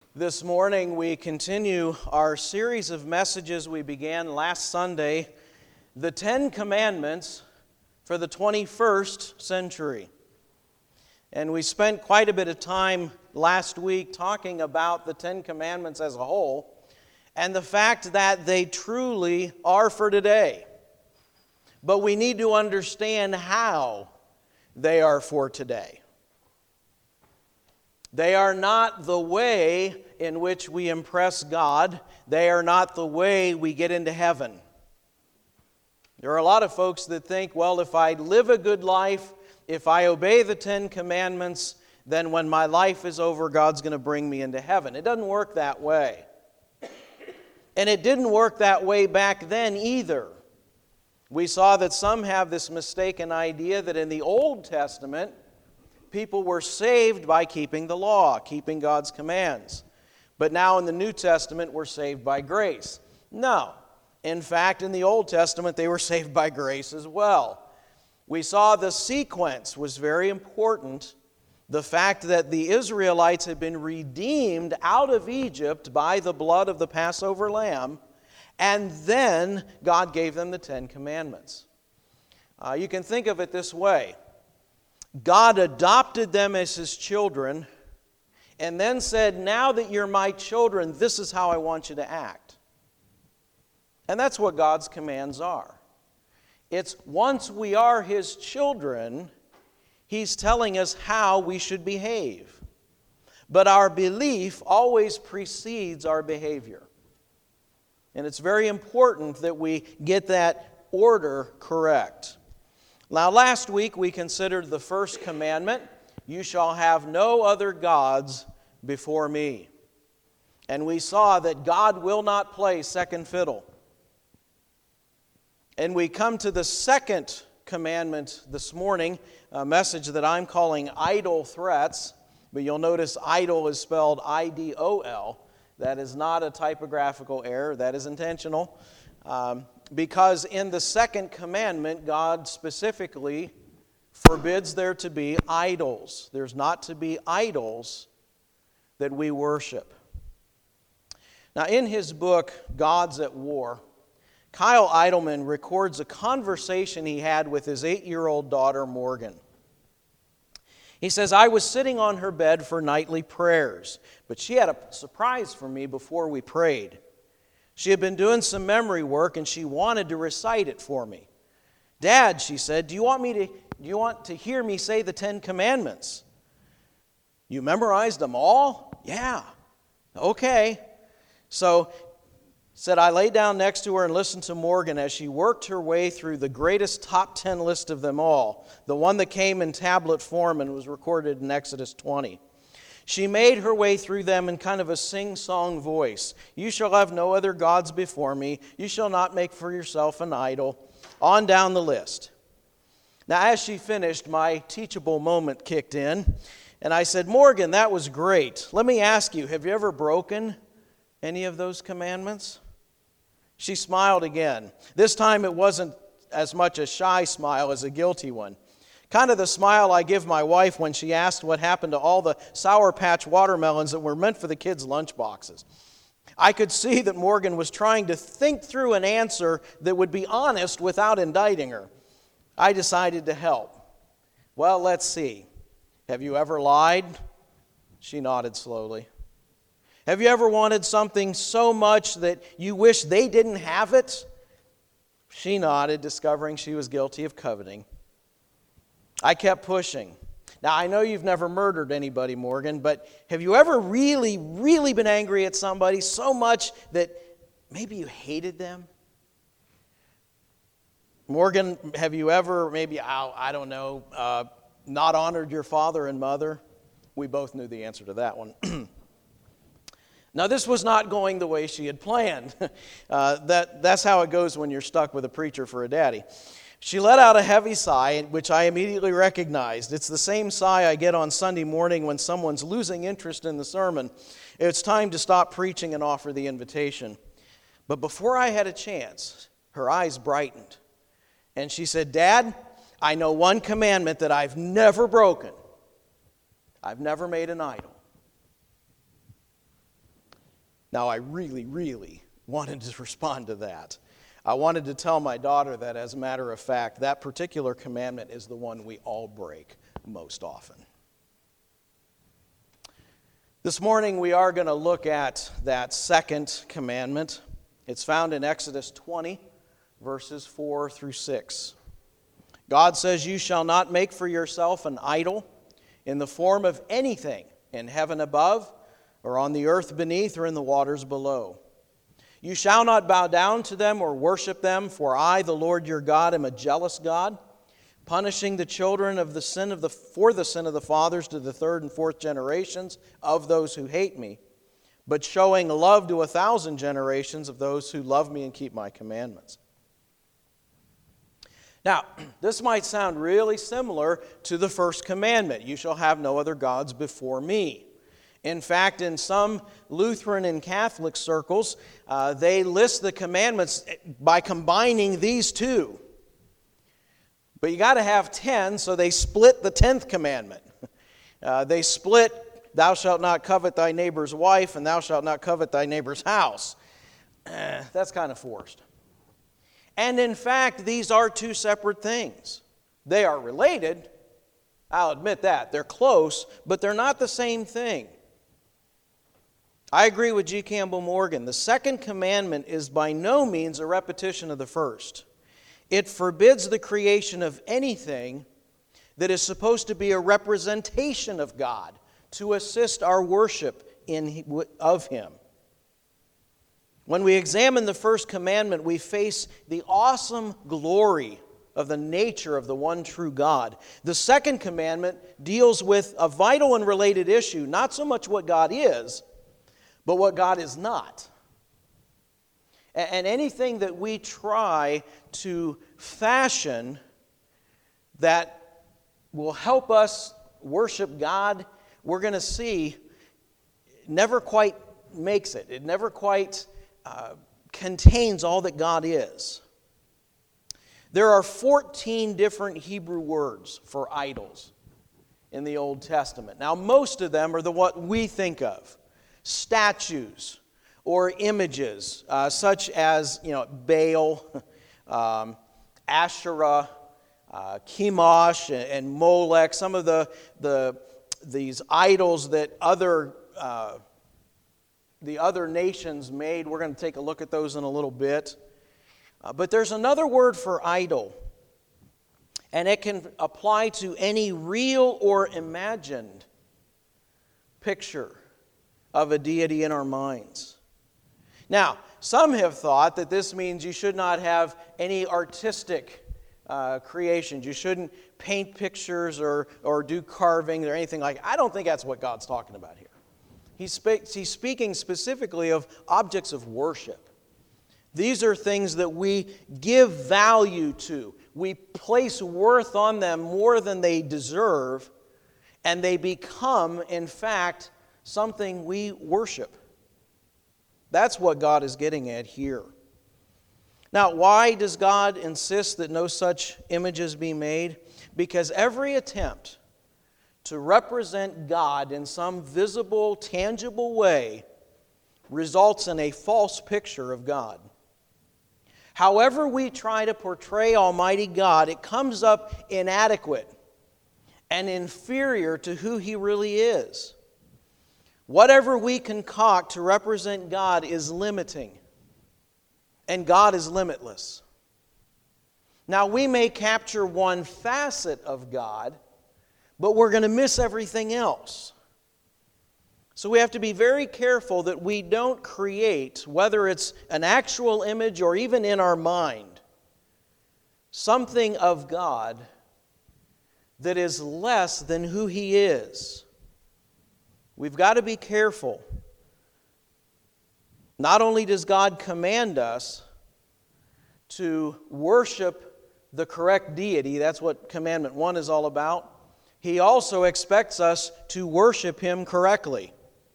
This morning we continue our series of messages we began last Sunday, the 10 Commandments for the 21st century. And we spent quite a bit of time last week talking about the 10 Commandments as a whole and the fact that they truly are for today. But we need to understand how they are for today. They are not the way in which we impress God. They are not the way we get into heaven. There are a lot of folks that think, well, if I live a good life, if I obey the 10 Commandments, then when my life is over, God's going to bring me into heaven. It doesn't work that way. And it didn't work that way back then either. We saw that some have this mistaken idea that in the Old Testament, people were saved by keeping the law, keeping God's commands. But now in the New Testament, we're saved by grace. No. In fact, in the Old Testament, they were saved by grace as well. We saw the sequence was very important. The fact that the Israelites had been redeemed out of Egypt by the blood of the Passover lamb, and then God gave them the 10 Commandments. You can think of it this way. God adopted them as His children and then said, now that you're my children, this is how I want you to act. And that's what God's commands are. It's once we are His children, He's telling us how we should behave. But our belief always precedes our behavior. And it's very important that we get that order correct. Now, last week we considered the first commandment, you shall have no other gods before me. And we saw that God will not play second fiddle. And we come to the second commandment this morning, a message that I'm calling idle threats, but you'll notice idle is spelled I-D-O-L. That is not a typographical error, that is intentional. Because in the second commandment, God specifically forbids there to be idols. There's not to be idols that we worship. Now, in his book, Gods at War, Kyle Idleman records a conversation he had with his 8-year-old daughter, Morgan. He says, I was sitting on her bed for nightly prayers, but she had a surprise for me before we prayed. She had been doing some memory work and she wanted to recite it for me. Dad, she said, do you want to hear me say the 10 Commandments? You memorized them all? Yeah. Okay. So, said I lay down next to her and listened to Morgan as she worked her way through the greatest top 10 list of them all, the one that came in tablet form and was recorded in Exodus 20. She made her way through them in kind of a sing-song voice. You shall have no other gods before me. You shall not make for yourself an idol. On down the list. Now, as she finished, my teachable moment kicked in. And I said, Morgan, that was great. Let me ask you, have you ever broken any of those commandments? She smiled again. This time it wasn't as much a shy smile as a guilty one. Kind of the smile I give my wife when she asked what happened to all the Sour Patch watermelons that were meant for the kids' lunch boxes. I could see that Morgan was trying to think through an answer that would be honest without indicting her. I decided to help. Well, let's see. Have you ever lied? She nodded slowly. Have you ever wanted something so much that you wish they didn't have it? She nodded, discovering she was guilty of coveting. I kept pushing. Now, I know you've never murdered anybody, Morgan, but have you ever really, really been angry at somebody so much that maybe you hated them? Morgan, have you ever maybe, not honored your father and mother? We both knew the answer to that one. Now, this was not going the way she had planned. That's how it goes when you're stuck with a preacher for a daddy. She let out a heavy sigh, which I immediately recognized. It's the same sigh I get on Sunday morning when someone's losing interest in the sermon. It's time to stop preaching and offer the invitation. But before I had a chance, her eyes brightened. And she said, Dad, I know one commandment that I've never broken. I've never made an idol. Now, I really, really wanted to respond to that. I wanted to tell my daughter that, as a matter of fact, that particular commandment is the one we all break most often. This morning we are going to look at that second commandment. It's found in Exodus 20, verses 4 through 6. God says, "You shall not make for yourself an idol in the form of anything in heaven above, or on the earth beneath, or in the waters below. You shall not bow down to them or worship them, for I, the Lord your God, am a jealous God, punishing the children for the sin of the fathers to the third and fourth generations of those who hate me, but showing love to 1,000 generations of those who love me and keep my commandments." Now, this might sound really similar to the first commandment, "You shall have no other gods before me." In fact, in some Lutheran and Catholic circles, they list the commandments by combining these two. But you got to have 10, so they split the 10th commandment. They split, "Thou shalt not covet thy neighbor's wife, and thou shalt not covet thy neighbor's house." That's kind of forced. And in fact, these are two separate things. They are related, I'll admit that. They're close, but they're not the same thing. I agree with G. Campbell Morgan. The second commandment is by no means a repetition of the first. It forbids the creation of anything that is supposed to be a representation of God to assist our worship of Him. When we examine the first commandment, we face the awesome glory of the nature of the one true God. The second commandment deals with a vital and related issue, not so much what God is, but what God is not. And anything that we try to fashion that will help us worship God, we're going to see never quite makes it. It never quite contains all that God is. There are 14 different Hebrew words for idols in the Old Testament. Now, most of them are what we think of. Statues or images, such as Baal, Asherah, Chemosh, and Molech. Some of these idols that the other nations made. We're going to take a look at those in a little bit. But there's another word for idol, and it can apply to any real or imagined picture of a deity in our minds. Now, some have thought that this means you should not have any artistic creations. You shouldn't paint pictures or do carving or anything like that. I don't think that's what God's talking about here. He's speaking specifically of objects of worship. These are things that we give value to. We place worth on them more than they deserve, and they become, in fact, something we worship. That's what God is getting at here. Now, why does God insist that no such images be made? Because every attempt to represent God in some visible, tangible way results in a false picture of God. However we try to portray Almighty God, it comes up inadequate and inferior to who He really is. Whatever we concoct to represent God is limiting, and God is limitless. Now, we may capture one facet of God, but we're going to miss everything else. So we have to be very careful that we don't create, whether it's an actual image or even in our mind, something of God that is less than who He is. We've got to be careful. Not only does God command us to worship the correct deity, that's what Commandment 1 is all about, He also expects us to worship Him correctly.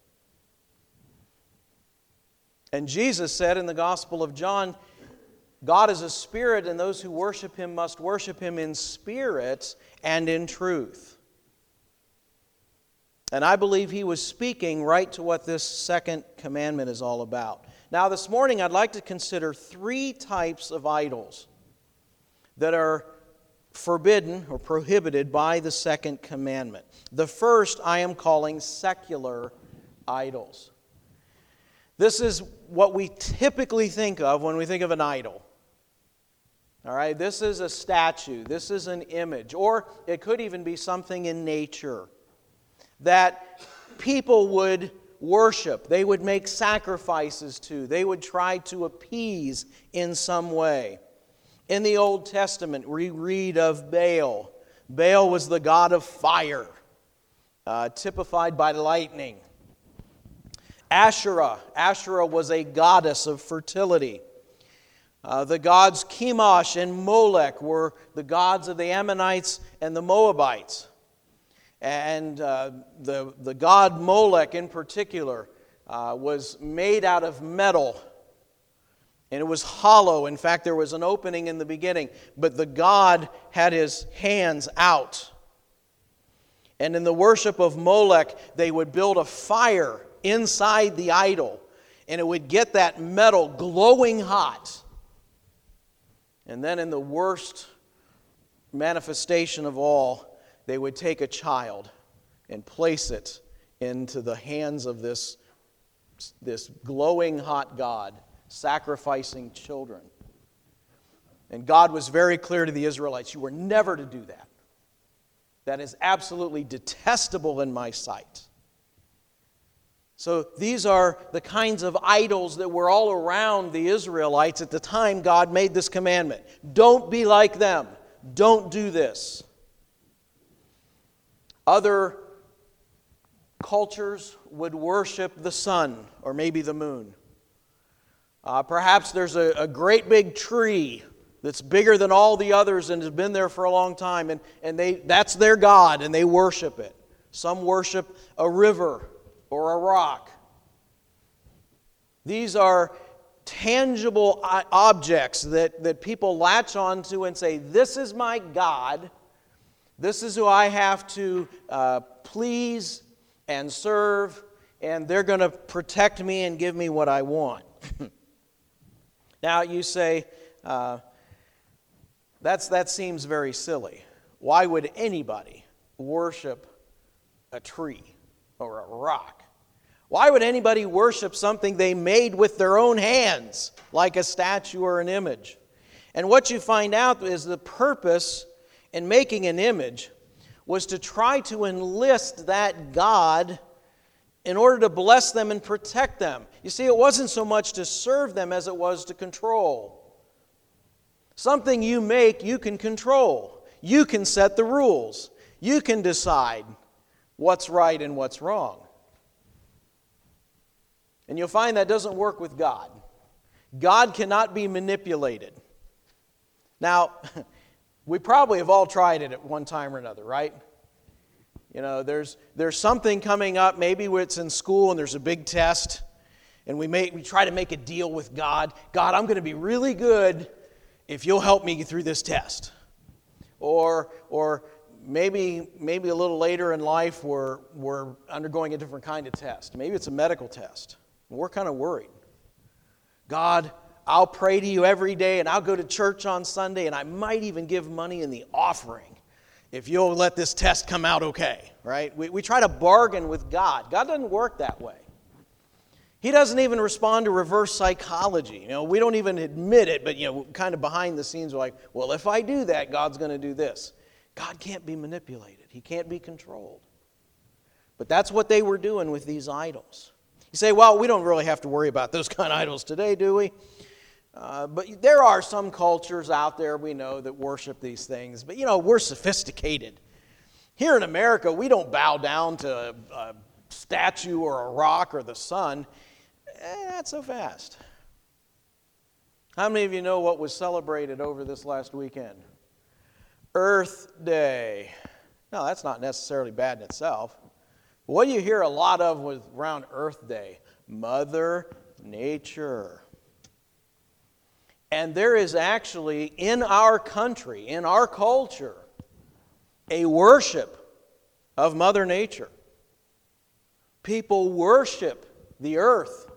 And Jesus said in the Gospel of John, God is a spirit, and those who worship Him must worship Him in spirit and in truth. And I believe he was speaking right to what this second commandment is all about. Now, this morning, I'd like to consider 3 types of idols that are forbidden or prohibited by the second commandment. The first I am calling secular idols. This is what we typically think of when we think of an idol. All right, this is a statue, this is an image, or it could even be something in nature that people would worship, they would make sacrifices to, they would try to appease in some way. In the Old Testament, we read of Baal. Baal was the god of fire, typified by lightning. Asherah was a goddess of fertility. The gods Chemosh and Molech were the gods of the Ammonites and the Moabites. And the god Molech in particular was made out of metal. And it was hollow. In fact, there was an opening in the beginning. But the god had his hands out. And in the worship of Molech, they would build a fire inside the idol. And it would get that metal glowing hot. And then in the worst manifestation of all, they would take a child and place it into the hands of this glowing hot god, sacrificing children. And God was very clear to the Israelites, you were never to do that. That is absolutely detestable in my sight. So these are the kinds of idols that were all around the Israelites at the time God made this commandment. Don't be like them. Don't do this. Other cultures would worship the sun or maybe the moon. Perhaps there's a great big tree that's bigger than all the others and has been there for a long time, and that's their god and they worship it. Some worship a river or a rock. These are tangible objects that people latch onto and say, this is my God, this is who I have to please and serve, and they're going to protect me and give me what I want. Now you say, that seems very silly. Why would anybody worship a tree or a rock? Why would anybody worship something they made with their own hands, like a statue or an image? And what you find out is the purpose in making an image was to try to enlist that God in order to bless them and protect them. You see, it wasn't so much to serve them as it was to control. Something you make, you can control. You can set the rules. You can decide what's right and what's wrong. And you'll find that doesn't work with God. God cannot be manipulated. Now, we probably have all tried it at one time or another, right? You know, there's something coming up, maybe it's in school and there's a big test, and we try to make a deal with God. God, I'm going to be really good if you'll help me through this test. Or maybe a little later in life we're undergoing a different kind of test. Maybe it's a medical test. We're kind of worried. God, I'll pray to you every day, and I'll go to church on Sunday, and I might even give money in the offering if you'll let this test come out okay, right? We try to bargain with God. God doesn't work that way. He doesn't even respond to reverse psychology. You know, we don't even admit it, but, you know, kind of behind the scenes, we're like, well, if I do that, God's going to do this. God can't be manipulated. He can't be controlled. But that's what they were doing with these idols. You say, well, we don't really have to worry about those kind of idols today, do we? But there are some cultures out there we know that worship these things. But, you know, we're sophisticated. Here in America, we don't bow down to a statue or a rock or the sun. Not so fast. How many of you know what was celebrated over this last weekend? Earth Day. No, that's not necessarily bad in itself. What do you hear a lot of around Earth Day? Mother Nature. And there is actually, in our country, in our culture, a worship of Mother Nature. people worship the earth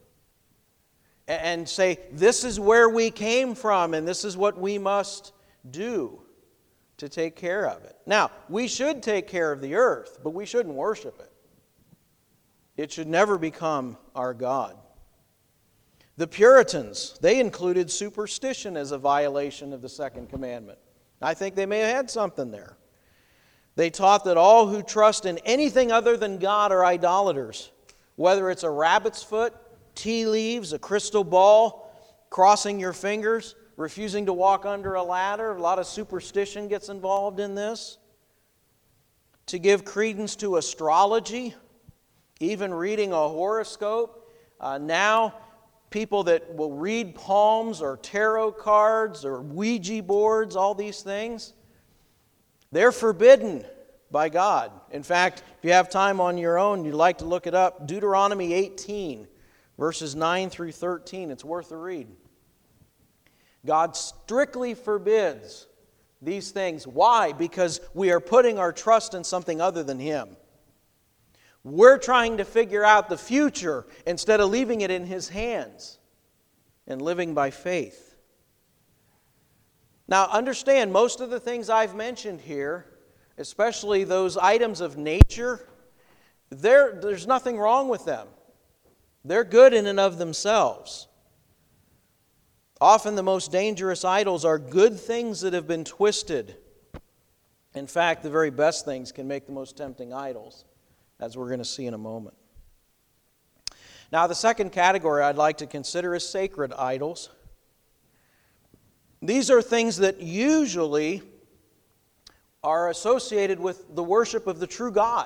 and say, this is where we came from and this is what we must do to take care of it. Now, we should take care of the earth, but we shouldn't worship it. It should never become our God. The Puritans, they included superstition as a violation of the second commandment. I think they may have had something there. They taught that all who trust in anything other than God are idolaters. Whether it's a rabbit's foot, tea leaves, a crystal ball, crossing your fingers, refusing to walk under a ladder. A lot of superstition gets involved in this. To give credence to astrology, even reading a horoscope. Now, people that will read palms or tarot cards or Ouija boards, all these things, they're forbidden by God. In fact, if you have time on your own, you'd like to look it up, Deuteronomy 18, verses 9 through 13. It's worth a read. God strictly forbids these things. Why? Because we are putting our trust in something other than Him. We're trying to figure out the future instead of leaving it in His hands and living by faith. Now, understand, most of the things I've mentioned here, especially those items of nature, there's nothing wrong with them. They're good in and of themselves. Often the most dangerous idols are good things that have been twisted. In fact, the very best things can make the most tempting idols, as we're going to see in a moment. Now, the second category I'd like to consider is sacred idols. These are things that usually are associated with the worship of the true God,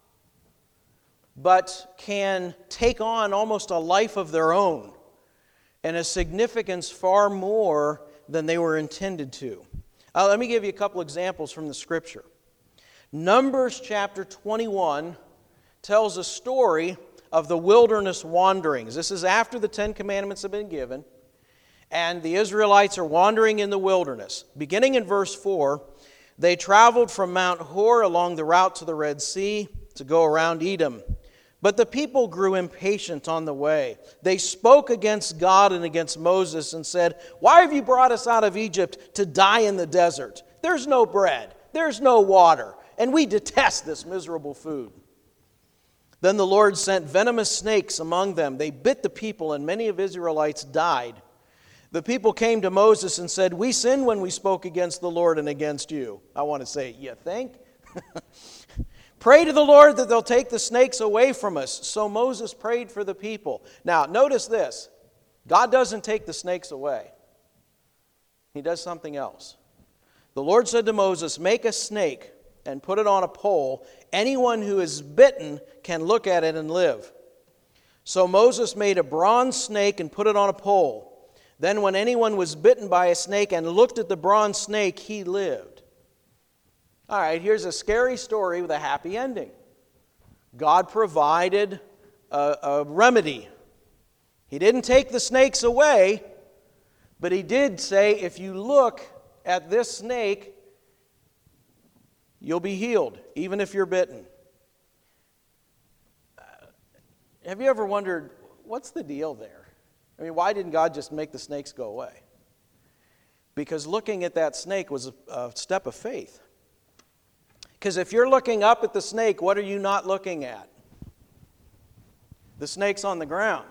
but can take on almost a life of their own and a significance far more than they were intended to. Let me give you a couple examples from the Scripture. Numbers chapter 21 tells a story of the wilderness wanderings. This is after the Ten Commandments have been given, and the Israelites are wandering in the wilderness. Beginning in verse 4, they traveled from Mount Hor along the route to the Red Sea to go around Edom. But the people grew impatient on the way. They spoke against God and against Moses and said, "Why have you brought us out of Egypt to die in the desert? There's no bread, there's no water, and we detest this miserable food." Then the Lord sent venomous snakes among them. They bit the people, and many of Israelites died. The people came to Moses and said, "We sinned when we spoke against the Lord and against you." I want to say, you think? "Pray to the Lord that they'll take the snakes away from us." So Moses prayed for the people. Now, notice this. God doesn't take the snakes away. He does something else. The Lord said to Moses, "Make a snake and put it on a pole. Anyone who is bitten can look at it and live." So Moses made a bronze snake and put it on a pole. Then when anyone was bitten by a snake and looked at the bronze snake, he lived. All right, here's a scary story with a happy ending. God provided a remedy. He didn't take the snakes away, but He did say, if you look at this snake, you'll be healed, even if you're bitten. Have you ever wondered, what's the deal there? I mean, why didn't God just make the snakes go away? Because looking at that snake was a step of faith. Because if you're looking up at the snake, what are you not looking at? The snake's on the ground.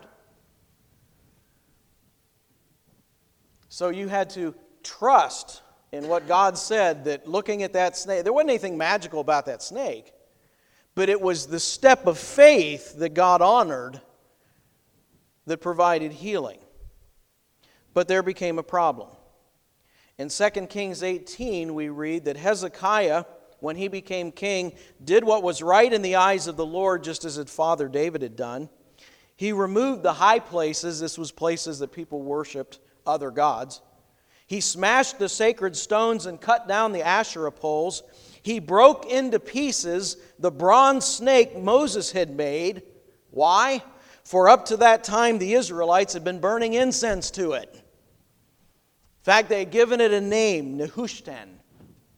So you had to trust in what God said, that looking at that snake, there wasn't anything magical about that snake, but it was the step of faith that God honored that provided healing. But there became a problem. In 2 Kings 18, we read that Hezekiah, when he became king, did what was right in the eyes of the Lord, just as his father David had done. He removed the high places. This was places that people worshipped other gods. He smashed the sacred stones and cut down the Asherah poles. He broke into pieces the bronze snake Moses had made. Why? For up to that time, the Israelites had been burning incense to it. In fact, they had given it a name, Nehushtan.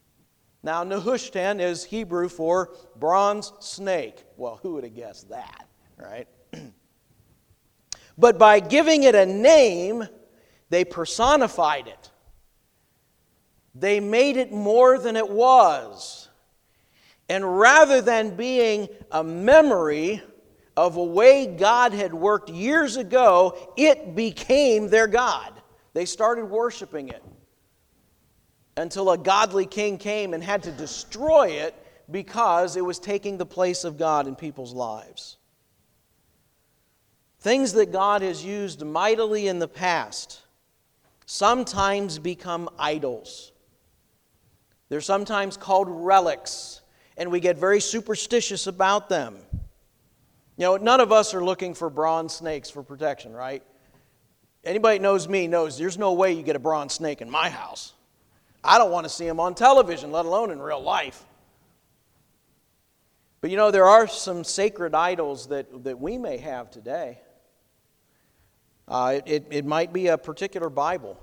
Now, Nehushtan is Hebrew for bronze snake. Well, who would have guessed that? right? But by giving it a name, they personified it. They made it more than it was. And rather than being a memory of a way God had worked years ago, it became their God. They started worshiping it until a godly king came and had to destroy it because it was taking the place of God in people's lives. Things that God has used mightily in the past sometimes become idols. They're sometimes called relics, and we get very superstitious about them. You know, none of us are looking for bronze snakes for protection, right? Anybody that knows me knows there's no way you get a bronze snake in my house. I don't want to see them on television, let alone in real life. But you know, there are some sacred idols that we may have today. It might be a particular Bible.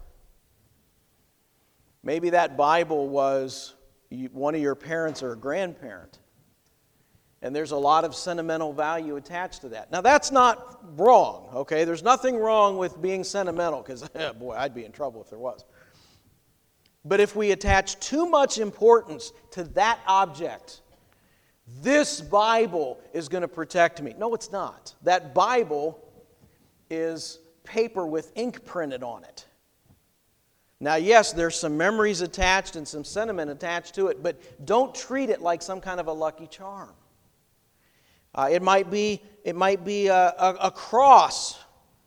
Maybe that Bible was one of your parents or a grandparent. And there's a lot of sentimental value attached to that. Now, that's not wrong, okay? There's nothing wrong with being sentimental, because, boy, I'd be in trouble if there was. But if we attach too much importance to that object, this Bible is going to protect me. No, it's not. That Bible is paper with ink printed on it. Now, yes, there's some memories attached and some sentiment attached to it, but don't treat it like some kind of a lucky charm. It might be a cross.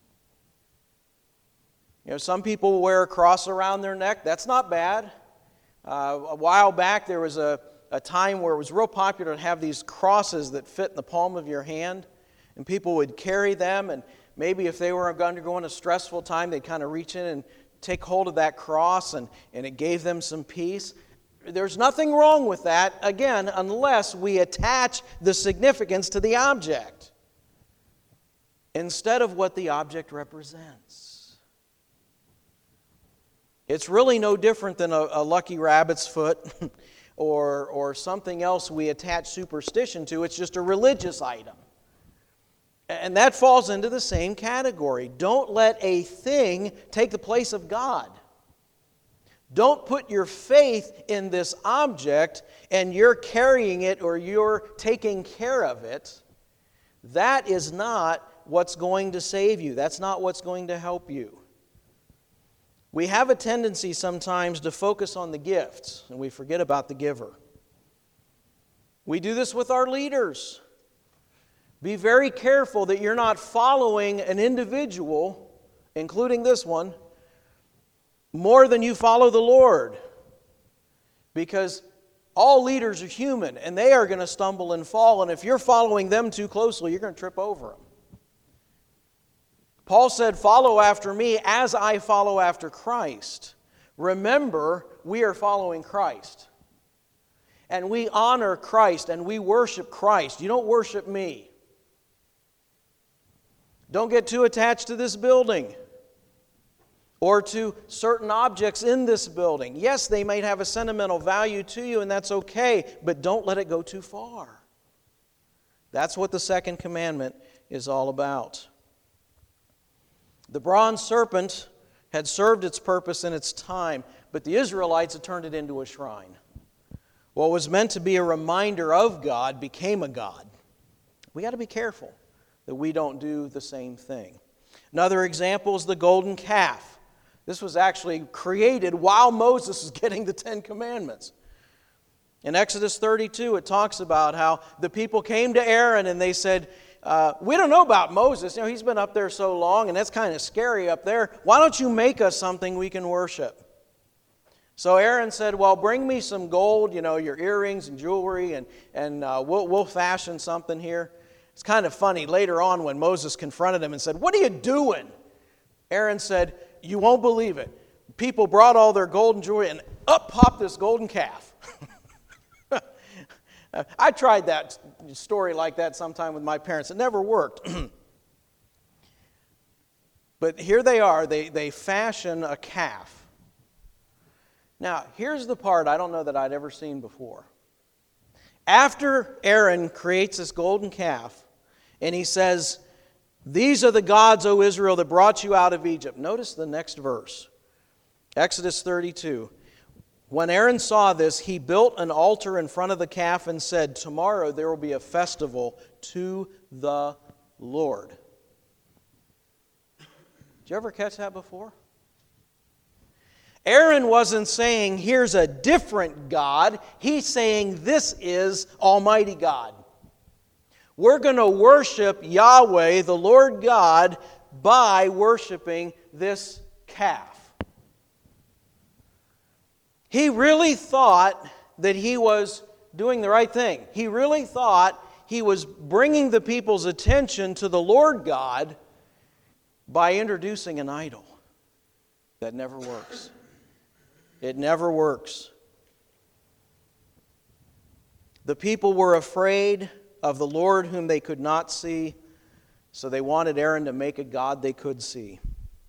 You know, some people wear a cross around their neck. That's not bad. A while back, there was a time where it was real popular to have these crosses that fit in the palm of your hand, and people would carry them, and maybe if they were undergoing a stressful time, they'd kind of reach in and take hold of that cross, and it gave them some peace. There's nothing wrong with that, again, unless we attach the significance to the object instead of what the object represents. It's really no different than a lucky rabbit's foot or something else we attach superstition to. It's just a religious item. And that falls into the same category. Don't let a thing take the place of God. Don't put your faith in this object and you're carrying it or you're taking care of it. That is not what's going to save you. That's not what's going to help you. We have a tendency sometimes to focus on the gifts and we forget about the giver. We do this with our leaders. Be very careful that you're not following an individual, including this one, more than you follow the Lord. Because all leaders are human, and they are going to stumble and fall, and if you're following them too closely, you're going to trip over them. Paul said, "Follow after me as I follow after Christ." Remember, we are following Christ. And we honor Christ, and we worship Christ. You don't worship me. Don't get too attached to this building or to certain objects in this building. Yes, they might have a sentimental value to you, and that's okay, but don't let it go too far. That's what the second commandment is all about. The bronze serpent had served its purpose in its time, but the Israelites had turned it into a shrine. What was meant to be a reminder of God became a god. We got to be careful that we don't do the same thing. Another example is the golden calf. This was actually created while Moses was getting the Ten Commandments. In Exodus 32, it talks about how the people came to Aaron and they said, we don't know about Moses. You know, he's been up there so long and that's kind of scary up there. Why don't you make us something we can worship? So Aaron said, well, bring me some gold, you know, your earrings and jewelry, and we'll fashion something here. It's kind of funny. Later on when Moses confronted him and said, what are you doing? Aaron said, you won't believe it. People brought all their gold and jewelry and up popped this golden calf. I tried that story like that sometime with my parents. It never worked. But here they are. They fashion a calf. Now, here's the part I don't know that I'd ever seen before. After Aaron creates this golden calf And he says, "These are the gods, O Israel, that brought you out of Egypt." Notice the next verse. Exodus 32. When Aaron saw this, he built an altar in front of the calf and said, "Tomorrow there will be a festival to the Lord." Did you ever catch that before? Aaron wasn't saying, "Here's a different God." He's saying, "This is Almighty God. We're going to worship Yahweh, the Lord God, by worshiping this calf." He really thought that he was doing the right thing. He really thought he was bringing the people's attention to the Lord God by introducing an idol. That never works. It never works. The people were afraid of the Lord whom they could not see, so they wanted Aaron to make a god they could see.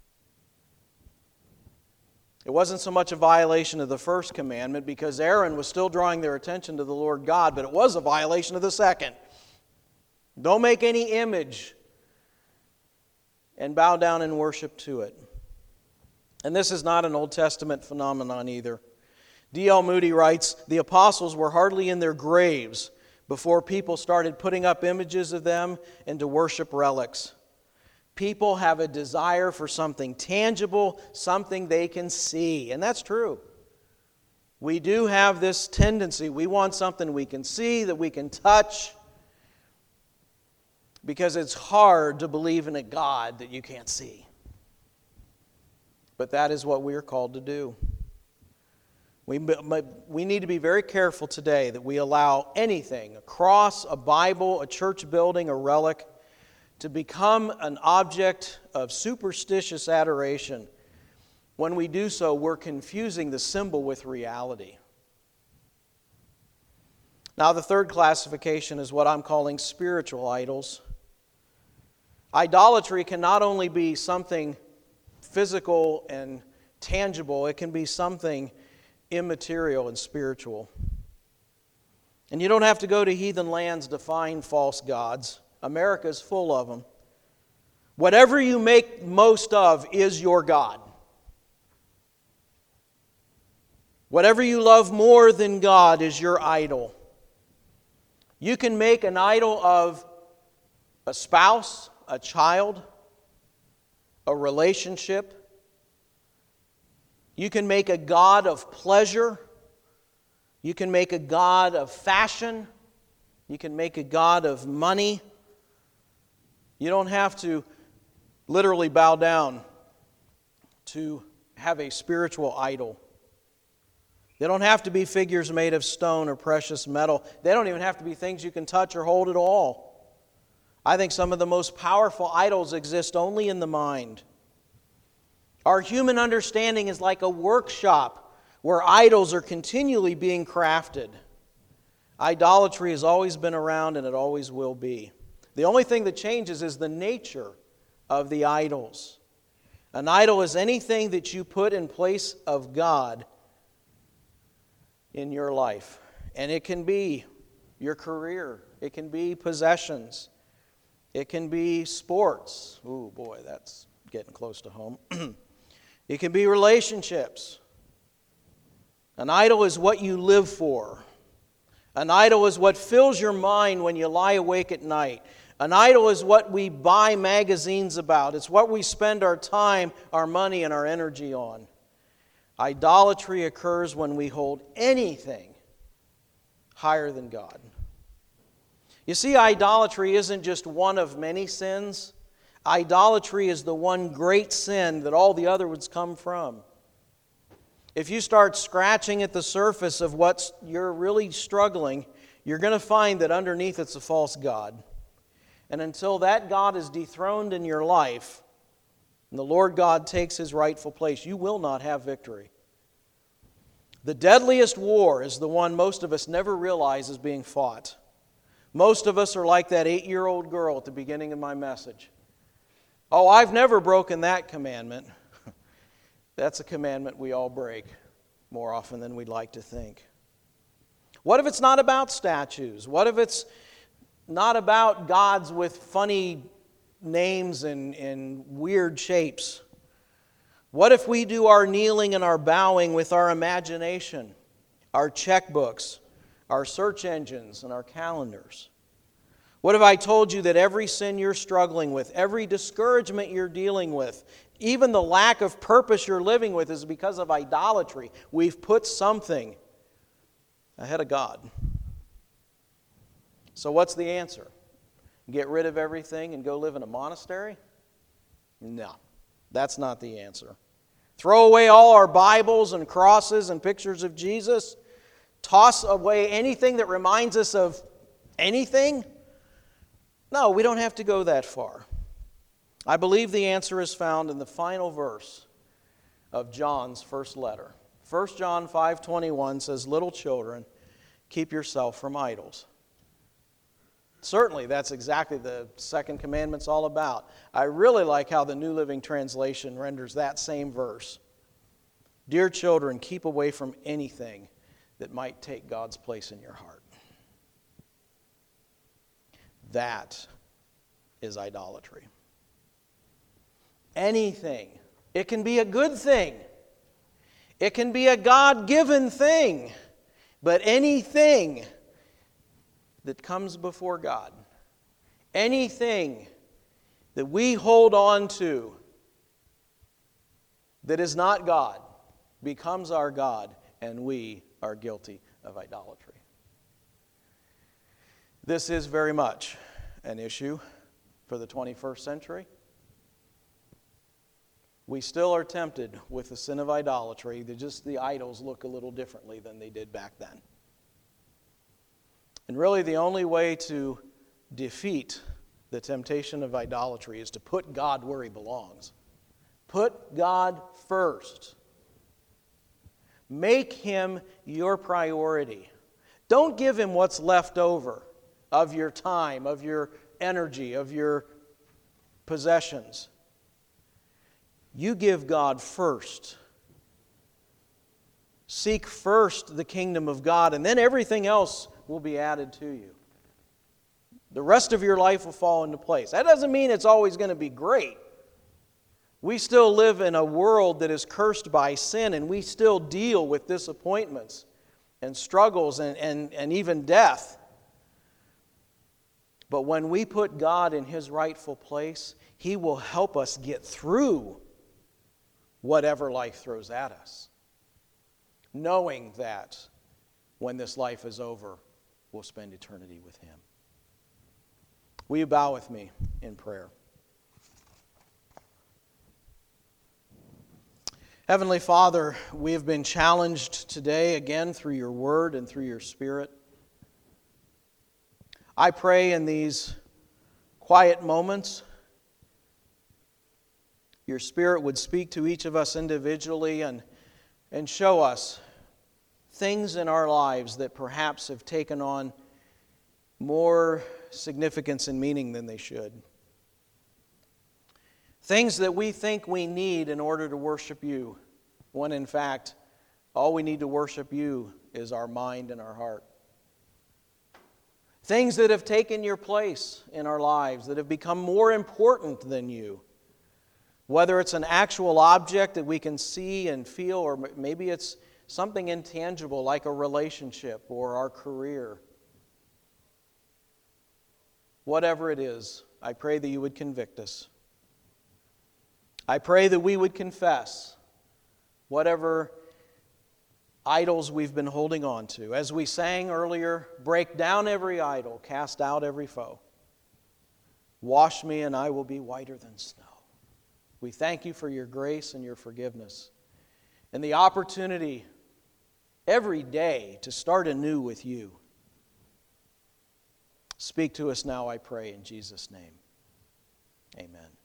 It wasn't so much a violation of the first commandment because Aaron was still drawing their attention to the Lord God, but it was a violation of the second. Don't make any image and bow down and worship to it. And this is not an Old Testament phenomenon either. D.L. Moody writes, "The apostles were hardly in their graves before people started putting up images of them and to worship relics. People have a desire for something tangible, something they can see." And that's true. We do have this tendency. We want something we can see, that we can touch, because it's hard to believe in a God that you can't see. But that is what we are called to do. We need to be very careful today that we allow anything, a cross, a Bible, a church building, a relic, to become an object of superstitious adoration. When we do so, we're confusing the symbol with reality. Now, the third classification is what I'm calling spiritual idols. Idolatry can not only be something physical and tangible, it can be something immaterial and spiritual. And you don't have to go to heathen lands to find false gods. America is full of them. Whatever you make most of is your God. Whatever you love more than God is your idol. You can make an idol of a spouse, a child, a relationship. You can make a god of pleasure. You can make a god of fashion. You can make a god of money. You don't have to literally bow down to have a spiritual idol. They don't have to be figures made of stone or precious metal. They don't even have to be things you can touch or hold at all. I think some of the most powerful idols exist only in the mind. Our human understanding is like a workshop where idols are continually being crafted. Idolatry has always been around and it always will be. The only thing that changes is the nature of the idols. An idol is anything that you put in place of God in your life. And it can be your career. It can be possessions. It can be sports. Ooh, boy, that's getting close to home. It can be relationships. An idol is what you live for. An idol is what fills your mind when you lie awake at night. An idol is what we buy magazines about. It's what we spend our time, our money, and our energy on. Idolatry occurs when we hold anything higher than God. You see, idolatry isn't just one of many sins. Idolatry is the one great sin that all the other ones come from. If you start scratching at the surface of what you're really struggling, you're going to find that underneath it's a false god. And until that God is dethroned in your life, and the Lord God takes His rightful place, you will not have victory. The deadliest war is the one most of us never realize is being fought. Most of us are like that 8-year-old girl at the beginning of my message. Oh, I've never broken that commandment. That's a commandment we all break more often than we'd like to think. What if it's not about statues? What if it's not about gods with funny names and weird shapes? What if we do our kneeling and our bowing with our imagination, our checkbooks, our search engines, and our calendars? What if I told you that every sin you're struggling with, every discouragement you're dealing with, even the lack of purpose you're living with is because of idolatry? We've put something ahead of God. So what's the answer? Get rid of everything and go live in a monastery? No, that's not the answer. Throw away all our Bibles and crosses and pictures of Jesus? Toss away anything that reminds us of anything? No, we don't have to go that far. I believe the answer is found in the final verse of John's first letter. 1 John 5:21 says, "Little children, keep yourself from idols." Certainly, that's exactly the second commandment's all about. I really like how the New Living Translation renders that same verse. Dear children, keep away from anything that might take God's place in your heart. That is idolatry. Anything. It can be a good thing. It can be a God-given thing. But anything that comes before God, anything that we hold on to that is not God, becomes our God, and we are guilty of idolatry. This is very much an issue for the 21st century. We still are tempted with the sin of idolatry. Just the idols look a little differently than they did back then. And really the only way to defeat the temptation of idolatry is to put God where He belongs. Put God first. Make Him your priority. Don't give Him what's left over of your time, of your energy, of your possessions. You give God first. Seek first the kingdom of God, and then everything else will be added to you. The rest of your life will fall into place. That doesn't mean it's always going to be great. We still live in a world that is cursed by sin, and we still deal with disappointments and struggles and even death. But when we put God in His rightful place, He will help us get through whatever life throws at us, knowing that when this life is over, we'll spend eternity with Him. Will you bow with me in prayer? Heavenly Father, we have been challenged today again through your word and through your Spirit. I pray in these quiet moments, your Spirit would speak to each of us individually and show us things in our lives that perhaps have taken on more significance and meaning than they should. Things that we think we need in order to worship you, when in fact, all we need to worship you is our mind and our heart. Things that have taken your place in our lives, that have become more important than you. Whether it's an actual object that we can see and feel, or maybe it's something intangible like a relationship or our career. Whatever it is, I pray that you would convict us. I pray that we would confess whatever idols we've been holding on to. As we sang earlier, break down every idol, cast out every foe. Wash me and I will be whiter than snow. We thank you for your grace and your forgiveness and the opportunity every day to start anew with you. Speak to us now, I pray, in Jesus' name. Amen.